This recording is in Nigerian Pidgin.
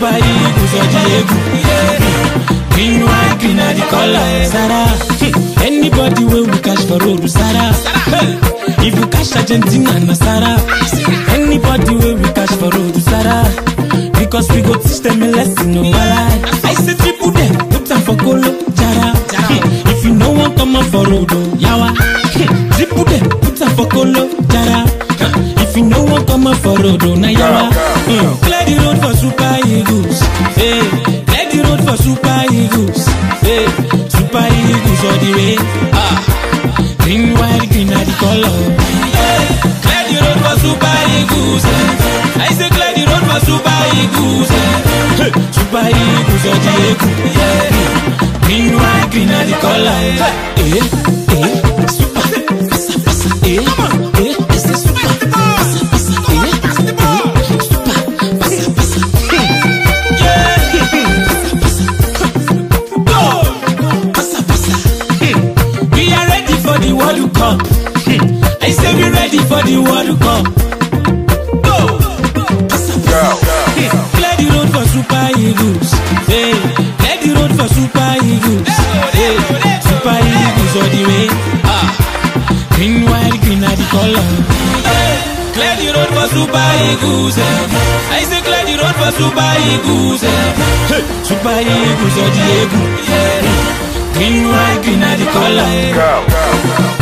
Super Eagles or the Eagle. Green, white, green are the color. Sarah, anybody will we cash for road, Sarah. If you cash Argentina, na Sarah. Anybody will we cash for road, Sarah. Because we go teach them a lesson, no lie. I say triple them, put them for Kolo, Jara. If you know one come on for road, Yawa. Triple them, put them for Kolo, Jara. If you know one come on for road, na Yawa. Clear the road for Super Eagles. Hey, clear the road for Super Eagles. Hey, Super Eagles all the way. Green, white, green are the color. Hey, clear the road for Super Eagles. I say clear the road for Super Eagles. Hey, Super Eagles or the Eagle. Green, white, green are the color. Super, passa, passa, it's a super, passa, passa, super, passa, passa, passa, passa. We are ready for the World Cup. I say we ready for the World Cup. Clear the road for Super Eagles. Hey, clear the road for Super Eagles. Hey, Super Eagles all the way. Green, white, green are the color. Hey, clear the road for Super Eagles. I say clear the road for Super Eagles. Hey, Super Eagles all the Eagle. Green, white, green are the color.